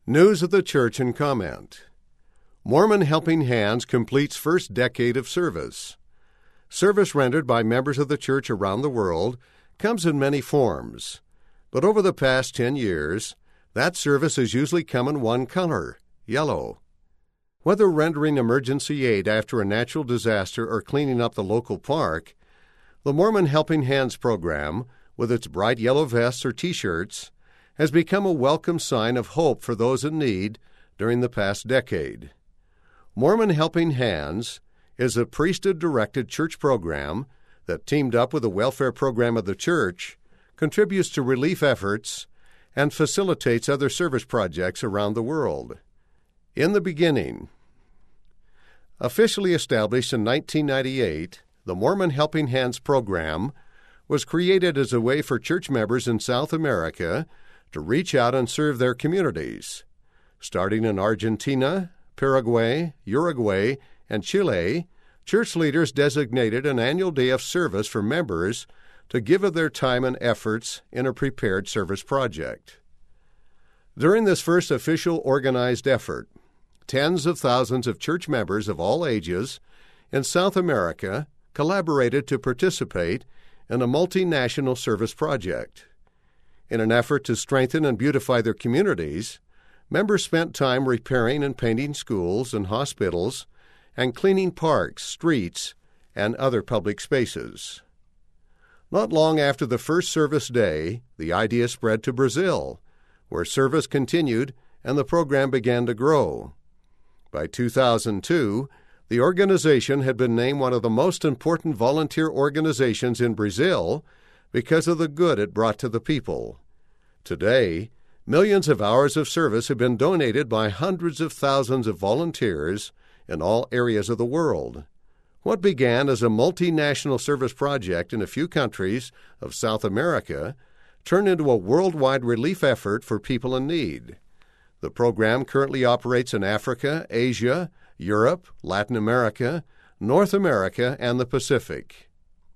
News of the Church and comment. Mormon Helping Hands completes first decade of service. Service rendered by members of the church around the world comes in many forms, but over the past 10 years, that service has usually come in one color, yellow. Whether rendering emergency aid after a natural disaster or cleaning up the local park, the Mormon Helping Hands program, with its bright yellow vests or T-shirts, has become a welcome sign of hope for those in need during the past decade. Mormon Helping Hands is a priesthood-directed church program that, teamed up with the welfare program of the church, contributes to relief efforts and facilitates other service projects around the world. In the beginning, officially established in 1998, the Mormon Helping Hands program was created as a way for church members in South America to reach out and serve their communities. Starting in Argentina, Paraguay, Uruguay, and Chile, church leaders designated an annual day of service for members to give of their time and efforts in a prepared service project. During this first official organized effort, tens of thousands of church members of all ages in South America collaborated to participate in a multinational service project. In an effort to strengthen and beautify their communities, members spent time repairing and painting schools and hospitals and cleaning parks, streets, and other public spaces. Not long after the first service day, the idea spread to Brazil, where service continued and the program began to grow. By 2002, the organization had been named one of the most important volunteer organizations in Brazil because of the good it brought to the people. Today, millions of hours of service have been donated by hundreds of thousands of volunteers in all areas of the world. What began as a multinational service project in a few countries of South America turned into a worldwide relief effort for people in need. The program currently operates in Africa, Asia, Europe, Latin America, North America, and the Pacific.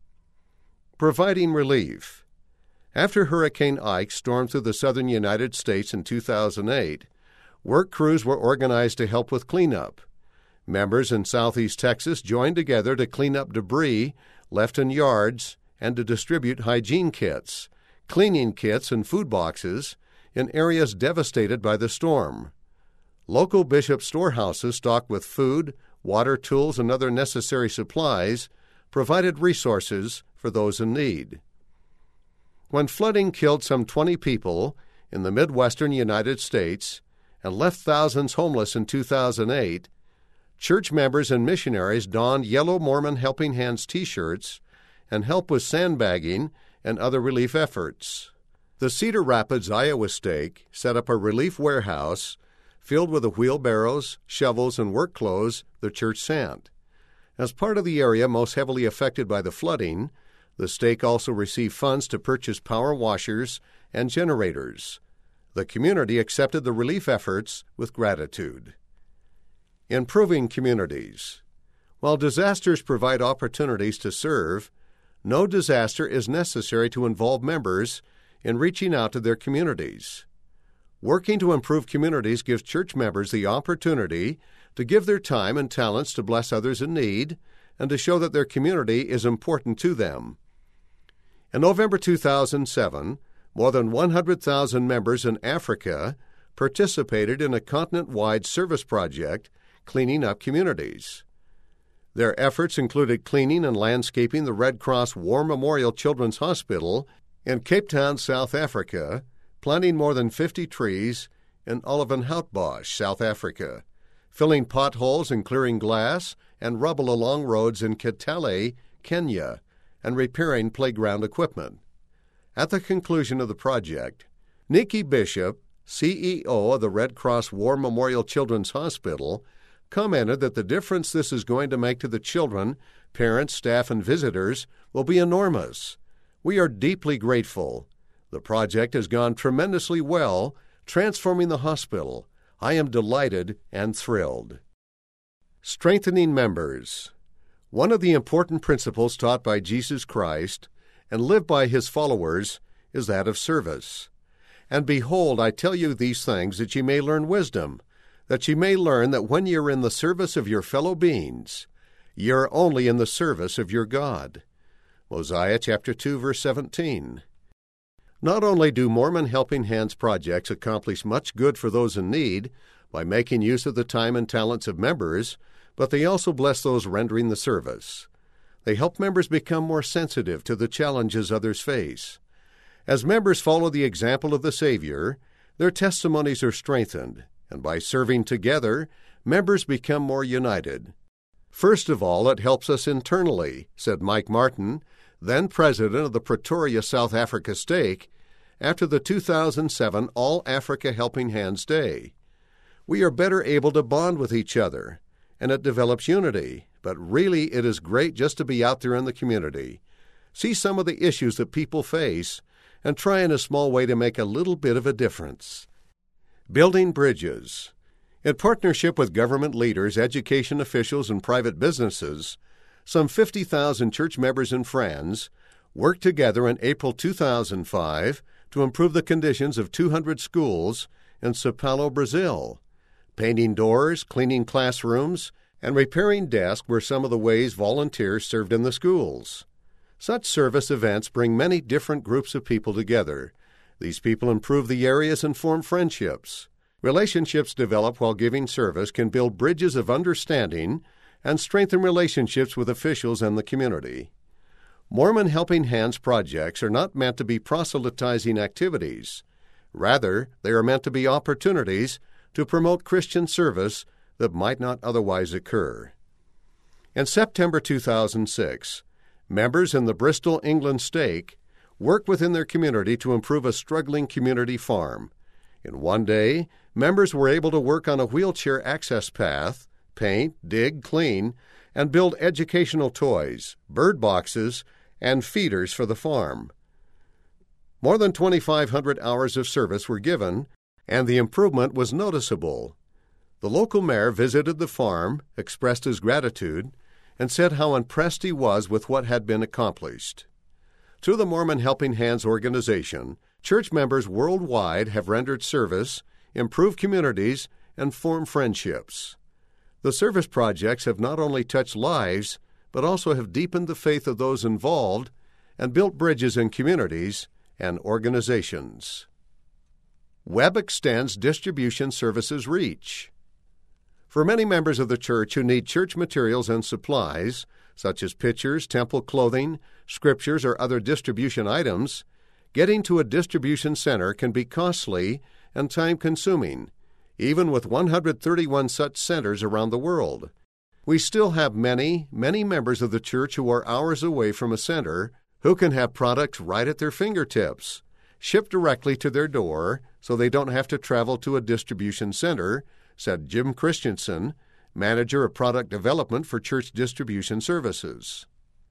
Providing relief. After Hurricane Ike stormed through the southern United States in 2008, work crews were organized to help with cleanup. Members in southeast Texas joined together to clean up debris left in yards and to distribute hygiene kits, cleaning kits, and food boxes in areas devastated by the storm. Local bishop storehouses stocked with food, water, tools, and other necessary supplies provided resources for those in need. When flooding killed some 20 people in the Midwestern United States and left thousands homeless in 2008, church members and missionaries donned yellow Mormon Helping Hands T-shirts and helped with sandbagging and other relief efforts. The Cedar Rapids, Iowa stake set up a relief warehouse filled with the wheelbarrows, shovels, and work clothes the church sent. As part of the area most heavily affected by the flooding, the stake also received funds to purchase power washers and generators. The community accepted the relief efforts with gratitude. Improving communities. While disasters provide opportunities to serve, no disaster is necessary to involve members in reaching out to their communities. Working to improve communities gives church members the opportunity to give their time and talents to bless others in need and to show that their community is important to them. In November 2007, more than 100,000 members in Africa participated in a continent-wide service project cleaning up communities. Their efforts included cleaning and landscaping the Red Cross War Memorial Children's Hospital in Cape Town, South Africa, planting more than 50 trees in Olivenhoutbosch, South Africa, filling potholes and clearing glass and rubble along roads in Kitale, Kenya, and repairing playground equipment. At the conclusion of the project, Nikki Bishop, CEO of the Red Cross War Memorial Children's Hospital, commented that the difference this is going to make to the children, parents, staff, and visitors will be enormous. We are deeply grateful. The project has gone tremendously well, transforming the hospital. I am delighted and thrilled. Strengthening members. One of the important principles taught by Jesus Christ and lived by his followers is that of service. And behold, I tell you these things that ye may learn wisdom, that ye may learn that when ye are in the service of your fellow beings, ye are only in the service of your God. Mosiah chapter 2, verse 17. Not only do Mormon Helping Hands projects accomplish much good for those in need by making use of the time and talents of members, but they also bless those rendering the service. They help members become more sensitive to the challenges others face. As members follow the example of the Savior, their testimonies are strengthened, and by serving together, members become more united. First of all, it helps us internally, said Mike Martin, then president of the Pretoria, South Africa stake, after the 2007 All Africa Helping Hands Day. We are better able to bond with each other, and it develops unity, but really it is great just to be out there in the community, see some of the issues that people face, and try in a small way to make a little bit of a difference. Building bridges. In partnership with government leaders, education officials, and private businesses, some 50,000 church members in France worked together in April 2005 to improve the conditions of 200 schools in São Paulo, Brazil. Painting doors, cleaning classrooms, and repairing desks were some of the ways volunteers served in the schools. Such service events bring many different groups of people together. These people improve the areas and form friendships. Relationships developed while giving service can build bridges of understanding and strengthen relationships with officials and the community. Mormon Helping Hands projects are not meant to be proselytizing activities. Rather, they are meant to be opportunities to promote Christian service that might not otherwise occur. In September 2006, members in the Bristol, England stake worked within their community to improve a struggling community farm. In one day, members were able to work on a wheelchair access path, paint, dig, clean, and build educational toys, bird boxes, and feeders for the farm. More than 2,500 hours of service were given, and the improvement was noticeable. The local mayor visited the farm, expressed his gratitude, and said how impressed he was with what had been accomplished. Through the Mormon Helping Hands organization, church members worldwide have rendered service, improved communities, and formed friendships. The service projects have not only touched lives, but also have deepened the faith of those involved and built bridges in communities and organizations. Web extends distribution services reach. For many members of the church who need church materials and supplies, such as pictures, temple clothing, scriptures, or other distribution items, getting to a distribution center can be costly and time-consuming, even with 131 such centers around the world. We still have many members of the church who are hours away from a center who can have products right at their fingertips, shipped directly to their door so they don't have to travel to a distribution center, said Jim Christensen, manager of product development for church distribution services.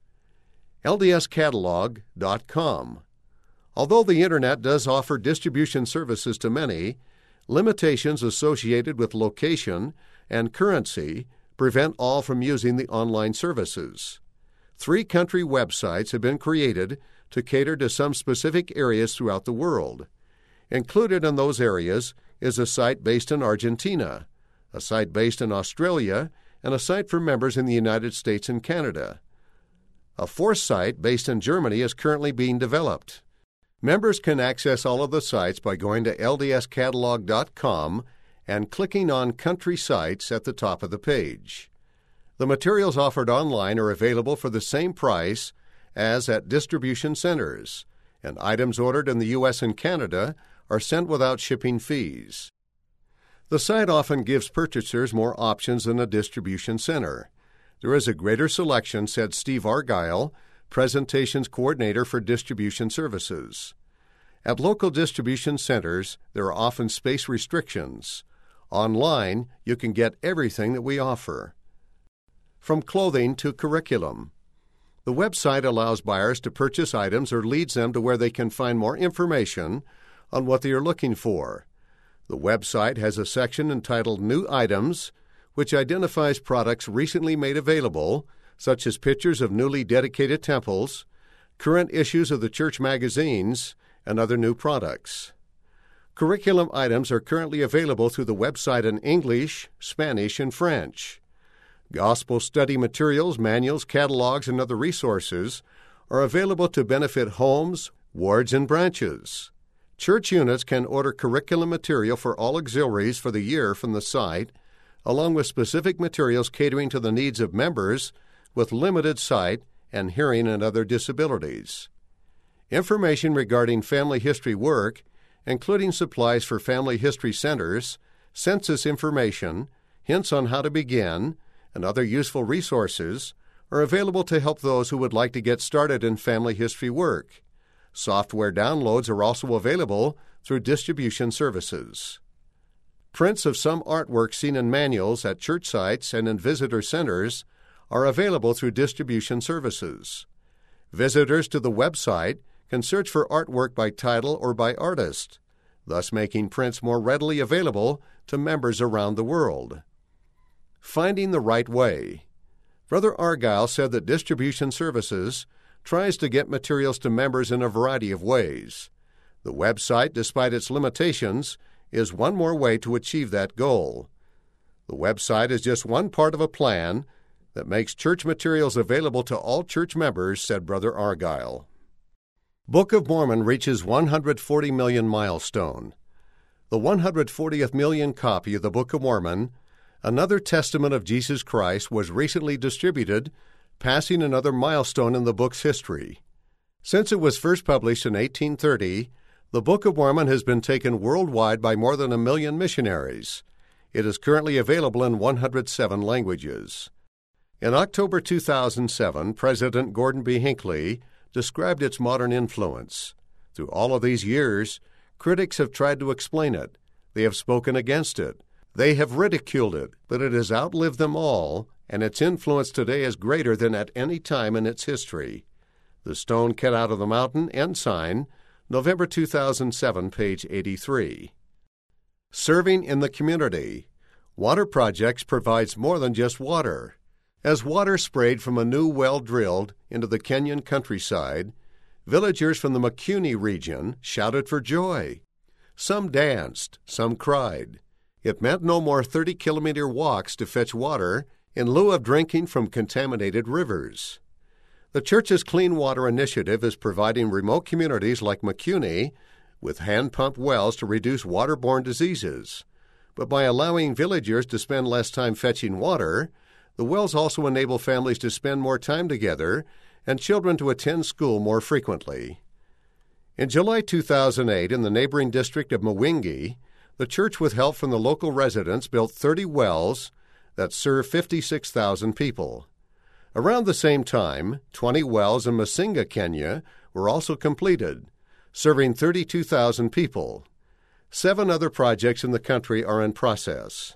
LDScatalog.com. Although the Internet does offer distribution services to many, limitations associated with location and currency prevent all from using the online services. 3 country websites have been created to cater to some specific areas throughout the world. Included in those areas is a site based in Argentina, a site based in Australia, and a site for members in the United States and Canada. A 4th site based in Germany is currently being developed. Members can access all of the sites by going to ldscatalog.com and clicking on Country Sites at the top of the page. The materials offered online are available for the same price as at distribution centers, and items ordered in the U.S. and Canada are sent without shipping fees. The site often gives purchasers more options than a distribution center. There is a greater selection, said Steve Argyle, Presentations Coordinator for Distribution Services. At local distribution centers, there are often space restrictions. Online, you can get everything that we offer. From clothing to curriculum. The website allows buyers to purchase items or leads them to where they can find more information on what they are looking for. The website has a section entitled New Items, which identifies products recently made available, such as pictures of newly dedicated temples, current issues of the church magazines, and other new products. Curriculum items are currently available through the website in English, Spanish, and French. Gospel study materials, manuals, catalogs, and other resources are available to benefit homes, wards, and branches. Church units can order curriculum material for all auxiliaries for the year from the site, along with specific materials catering to the needs of members with limited sight and hearing and other disabilities. Information regarding family history work, including supplies for family history centers, census information, hints on how to begin, and other useful resources, are available to help those who would like to get started in family history work. Software downloads are also available through distribution services. Prints of some artwork seen in manuals at church sites and in visitor centers are available through distribution services. Visitors to the website can search for artwork by title or by artist, thus making prints more readily available to members around the world. Finding the right way. Brother Argyle said that distribution services tries to get materials to members in a variety of ways. The website, despite its limitations, is one more way to achieve that goal. The website is just one part of a plan that makes church materials available to all church members, said Brother Argyle. Book of Mormon reaches 140 million milestone. The 140th million copy of the Book of Mormon, another testament of Jesus Christ, was recently distributed, passing another milestone in the book's history. Since it was first published in 1830, the Book of Mormon has been taken worldwide by more than 1 million missionaries. It is currently available in 107 languages. In October 2007, President Gordon B. Hinckley described its modern influence. Through all of these years, critics have tried to explain it. They have spoken against it. They have ridiculed it, but it has outlived them all, and its influence today is greater than at any time in its history. The Stone Cut Out of the Mountain, Ensign, November 2007, page 83. Serving in the community. Water Projects provides more than just water. As water sprayed from a new well drilled into the Kenyan countryside, villagers from the Makuni region shouted for joy. Some danced, some cried. It meant no more 30-kilometer walks to fetch water in lieu of drinking from contaminated rivers. The church's Clean Water Initiative is providing remote communities like Makuni with hand-pumped wells to reduce waterborne diseases. But by allowing villagers to spend less time fetching water, the wells also enable families to spend more time together and children to attend school more frequently. In July 2008, in the neighboring district of Mwingi, the church, with help from the local residents, built 30 wells that serve 56,000 people. Around the same time, 20 wells in Masinga, Kenya, were also completed, serving 32,000 people. 7 other projects in the country are in process.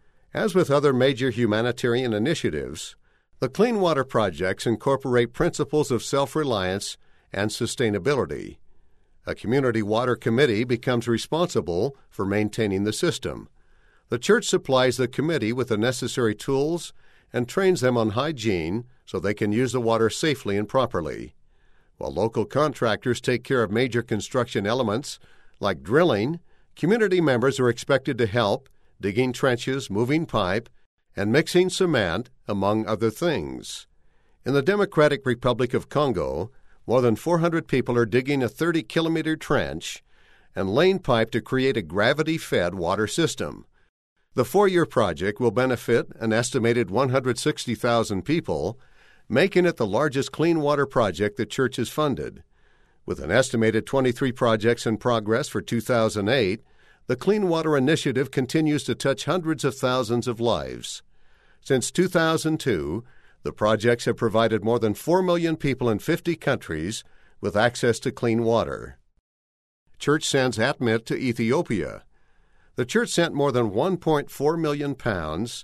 As with other major humanitarian initiatives, the Clean Water Projects incorporate principles of self-reliance and sustainability. A community water committee becomes responsible for maintaining the system. The church supplies the committee with the necessary tools and trains them on hygiene so they can use the water safely and properly. While local contractors take care of major construction elements like drilling, community members are expected to help, digging trenches, moving pipe, and mixing cement, among other things. In the Democratic Republic of Congo, more than 400 people are digging a 30-kilometer trench and laying pipe to create a gravity-fed water system. The 4-year project will benefit an estimated 160,000 people, making it the largest clean water project the church has funded. With an estimated 23 projects in progress for 2008, the Clean Water Initiative continues to touch hundreds of thousands of lives. Since 2002, the projects have provided more than 4 million people in 50 countries with access to clean water. Church sends ATMIT to Ethiopia. The church sent more than 1.4 million pounds,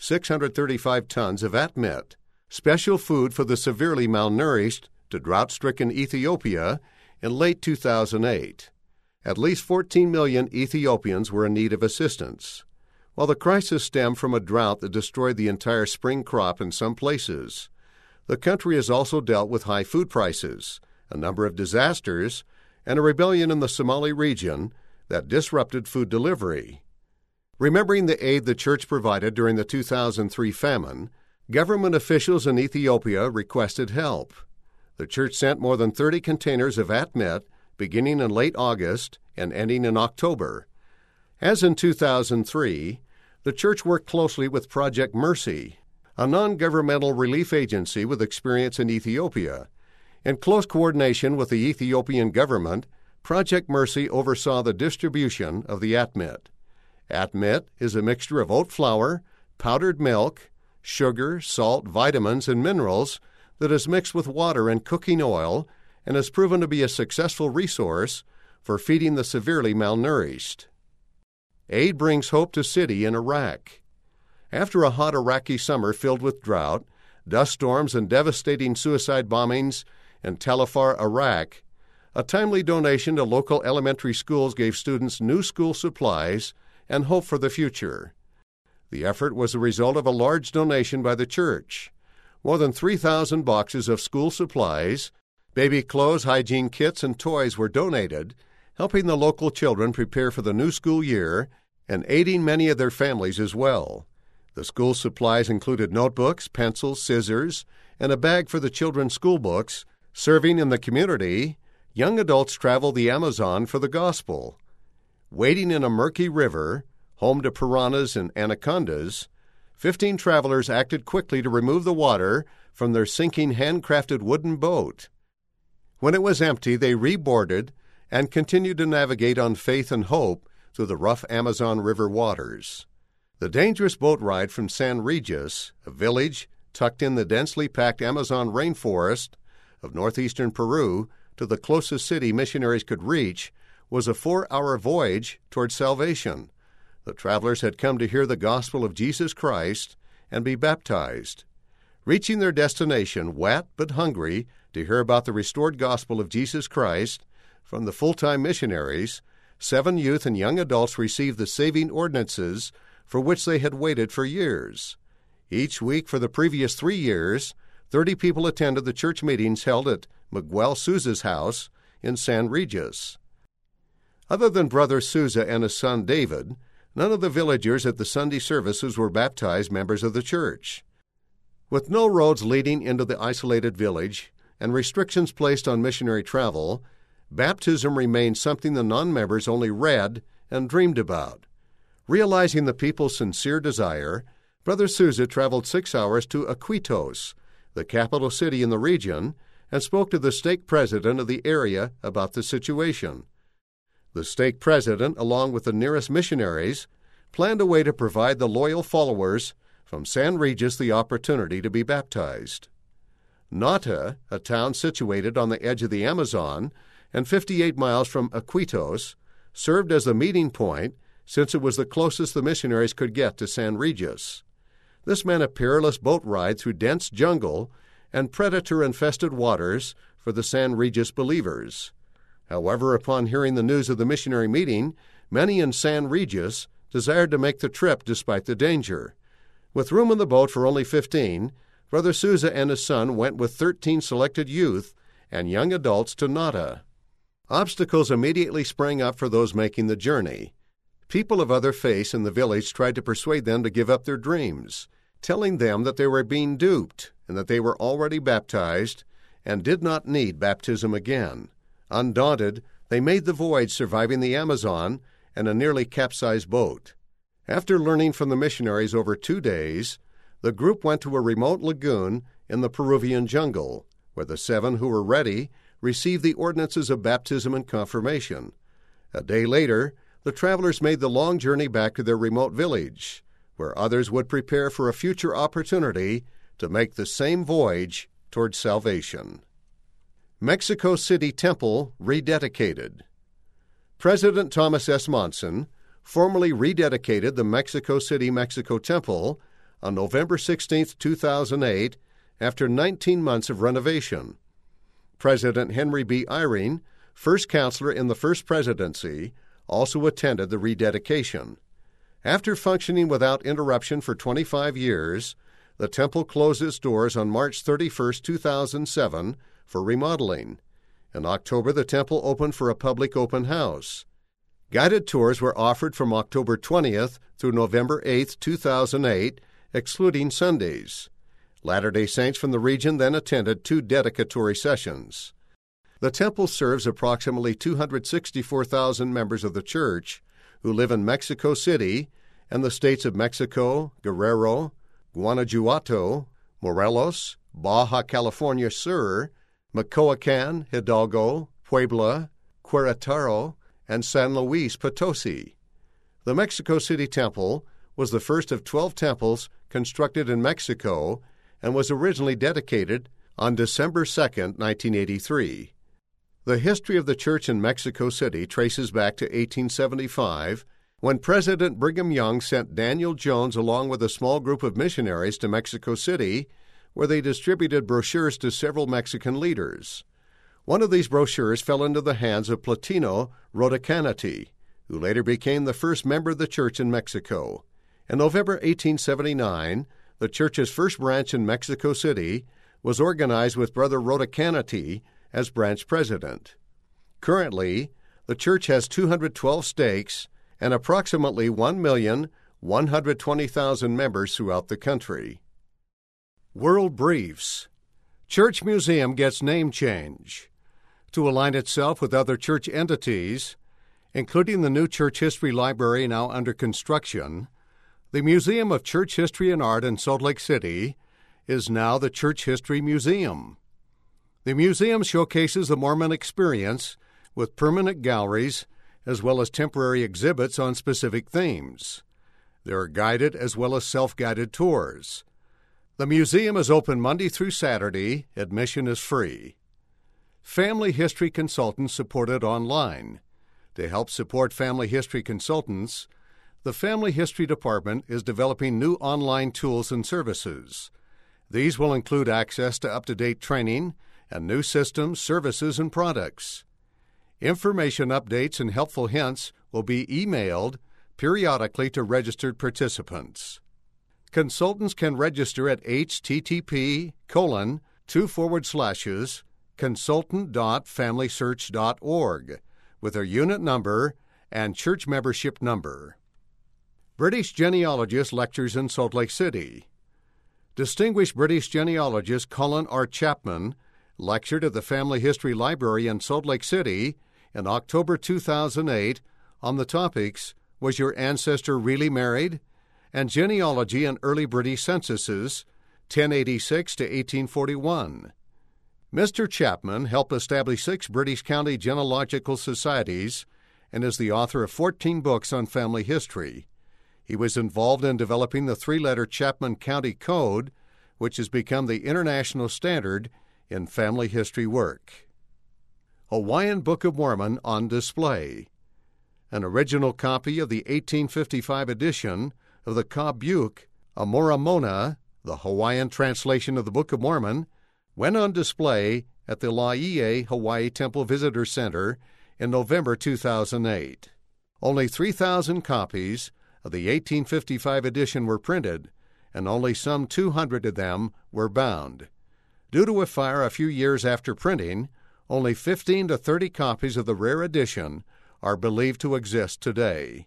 635 tons of ATMIT, special food for the severely malnourished, to drought-stricken Ethiopia in late 2008. At least 14 million Ethiopians were in need of assistance. While the crisis stemmed from a drought that destroyed the entire spring crop in some places, the country has also dealt with high food prices, a number of disasters, and a rebellion in the Somali region that disrupted food delivery. Remembering the aid the church provided during the 2003 famine, government officials in Ethiopia requested help. The church sent more than 30 containers of Atmit beginning in late August and ending in October. As in 2003, the church worked closely with Project Mercy, a non-governmental relief agency with experience in Ethiopia. In close coordination with the Ethiopian government, Project Mercy oversaw the distribution of the Atmit. Atmit is a mixture of oat flour, powdered milk, sugar, salt, vitamins, and minerals that is mixed with water and cooking oil and has proven to be a successful resource for feeding the severely malnourished. Aid brings hope to city in Iraq. After a hot Iraqi summer filled with drought, dust storms, and devastating suicide bombings in Tel Afar, Iraq, a timely donation to local elementary schools gave students new school supplies and hope for the future. The effort was the result of a large donation by the church. More than 3,000 boxes of school supplies, baby clothes, hygiene kits, and toys were donated, helping the local children prepare for the new school year and aiding many of their families as well. The school supplies included notebooks, pencils, scissors, and a bag for the children's school books. Serving in the community, young adults traveled the Amazon for the gospel. Wading in a murky river, home to piranhas and anacondas, 15 travelers acted quickly to remove the water from their sinking handcrafted wooden boat. When it was empty, they reboarded and continued to navigate on faith and hope through the rough Amazon River waters. The dangerous boat ride from San Regis, a village tucked in the densely packed Amazon rainforest of northeastern Peru, to the closest city missionaries could reach, was a 4-hour voyage toward salvation. The travelers had come to hear the gospel of Jesus Christ and be baptized. Reaching their destination, wet but hungry to hear about the restored gospel of Jesus Christ from the full-time missionaries, 7 youth and young adults received the saving ordinances for which they had waited for years. Each week for the previous 3 years, 30 people attended the church meetings held at Miguel Souza's house in San Regis. Other than Brother Souza and his son David, none of the villagers at the Sunday services were baptized members of the church. With no roads leading into the isolated village and restrictions placed on missionary travel, baptism remained something the non-members only read and dreamed about. Realizing the people's sincere desire, Brother Souza traveled 6 hours to Iquitos, the capital city in the region, and spoke to the stake president of the area about the situation. The stake president, along with the nearest missionaries, planned a way to provide the loyal followers from San Regis the opportunity to be baptized. Nata, a town situated on the edge of the Amazon and 58 miles from Iquitos, served as the meeting point since it was the closest the missionaries could get to San Regis. This meant a perilous boat ride through dense jungle and predator-infested waters for the San Regis believers. However, upon hearing the news of the missionary meeting, many in San Regis desired to make the trip despite the danger. With room in the boat for only 15, Brother Souza and his son went with 13 selected youth and young adults to Nata. Obstacles immediately sprang up for those making the journey. People of other faiths in the village tried to persuade them to give up their dreams, telling them that they were being duped and that they were already baptized and did not need baptism again. Undaunted, they made the voyage, surviving the Amazon and a nearly capsized boat. After learning from the missionaries over 2 days, the group went to a remote lagoon in the Peruvian jungle, where the 7 who were ready received the ordinances of baptism and confirmation. A day later, the travelers made the long journey back to their remote village, where others would prepare for a future opportunity to make the same voyage toward salvation. Mexico City Temple rededicated. President Thomas S. Monson formally rededicated the Mexico City, Mexico Temple on November 16, 2008, after 19 months of renovation. President Henry B. Eyring, first counselor in the first presidency, also attended the rededication. After functioning without interruption for 25 years, the temple closed its doors on March 31, 2007, for remodeling. In October, the temple opened for a public open house. Guided tours were offered from October 20th through November 8, 2008, excluding Sundays. Latter-day Saints from the region then attended 2 dedicatory sessions. The temple serves approximately 264,000 members of the church who live in Mexico City and the states of Mexico, Guerrero, Guanajuato, Morelos, Baja California Sur, Michoacán, Hidalgo, Puebla, Querétaro, and San Luis Potosi. The Mexico City Temple was the first of 12 temples constructed in Mexico and was originally dedicated on December 2, 1983. The history of the church in Mexico City traces back to 1875, when President Brigham Young sent Daniel Jones along with a small group of missionaries to Mexico City, where they distributed brochures to several Mexican leaders. One of these brochures fell into the hands of Platino Rodacanati, who later became the first member of the church in Mexico. In November 1879, the church's first branch in Mexico City was organized with Brother Rodacanati as branch president. Currently, the church has 212 stakes and approximately 1,120,000 members throughout the country. World Briefs. Church Museum gets name change. To align itself with other church entities, including the new Church History Library now under construction, the Museum of Church History and Art in Salt Lake City is now the Church History Museum. The museum showcases the Mormon experience with permanent galleries as well as temporary exhibits on specific themes. There are guided as well as self-guided tours. The museum is open Monday through Saturday. Admission is free. Family History Consultants supported online. To help support family history consultants, the Family History Department is developing new online tools and services. These will include access to up-to-date training and new systems, services, and products. Information updates and helpful hints will be emailed periodically to registered participants. Consultants can register at http://consultant.familysearch.org with their unit number and church membership number. British genealogist lectures in Salt Lake City. Distinguished British genealogist Colin R. Chapman lectured at the Family History Library in Salt Lake City in October 2008 on the topics, Was Your Ancestor Really Married? And Genealogy in Early British Censuses, 1086 to 1841. Mr. Chapman helped establish 6 British county genealogical societies and is the author of 14 books on family history. He was involved in developing the 3-letter Chapman County Code, which has become the international standard in family history work. Hawaiian Book of Mormon on display. An original copy of the 1855 edition of the Ka-Buk Amoramona, the Hawaiian translation of the Book of Mormon, went on display at the Laie Hawaii Temple Visitor Center in November 2008. Only 3,000 copies of the 1855 edition were printed, and only some 200 of them were bound. Due to a fire a few years after printing, only 15 to 30 copies of the rare edition are believed to exist today.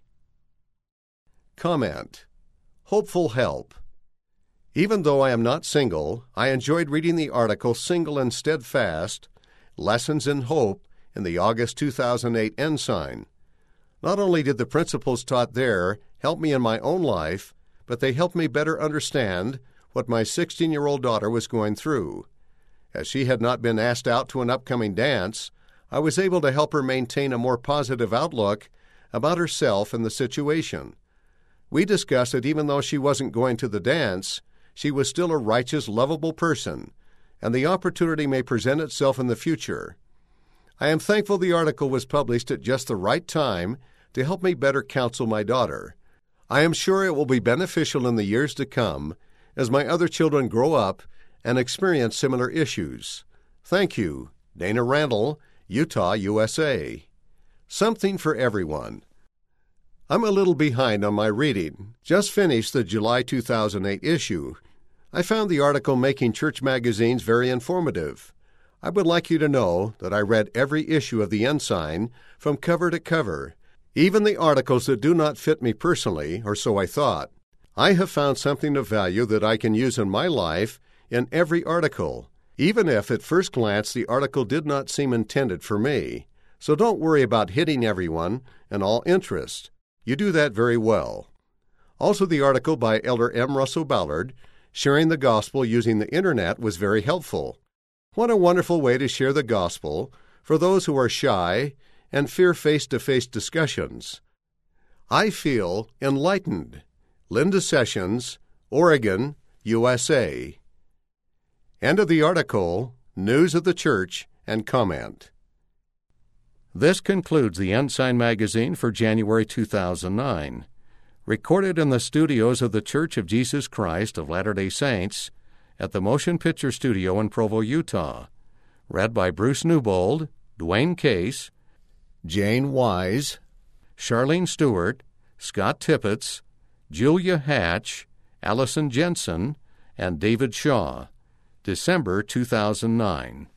Comment. Hopeful help. Even though I am not single, I enjoyed reading the article Single and Steadfast, Lessons in Hope in the August 2008 Ensign. Not only did the principles taught there help me in my own life, but they helped me better understand what my 16-year-old daughter was going through. As she had not been asked out to an upcoming dance, I was able to help her maintain a more positive outlook about herself and the situation. We discussed that even though she wasn't going to the dance, she was still a righteous, lovable person, and the opportunity may present itself in the future. I am thankful the article was published at just the right time to help me better counsel my daughter. I am sure it will be beneficial in the years to come as my other children grow up and experience similar issues. Thank you. Dana Randall, Utah, USA. Something for everyone. I'm a little behind on my reading. Just finished the July 2008 issue. I found the article Making Church Magazines very informative. I would like you to know that I read every issue of the Ensign from cover to cover. even the articles that do not fit me personally, or so I thought. I have found something of value that I can use in my life in every article, even if at first glance the article did not seem intended for me. So don't worry about hitting everyone and all interests. You do that very well. Also, the article by Elder M. Russell Ballard, Sharing the Gospel Using the Internet, was very helpful. What a wonderful way to share the gospel for those who are shy and fear face-to-face discussions. I feel enlightened. Linda Sessions, Oregon, USA. End of the article, News of the Church, and comment. This concludes the Ensign Magazine for January 2009. Recorded in the studios of the Church of Jesus Christ of Latter-day Saints at the Motion Picture Studio in Provo, Utah. Read by Bruce Newbold, Dwayne Case, Jane Wise, Charlene Stewart, Scott Tippett, Julia Hatch, Allison Jensen, and David Shaw. December 2009.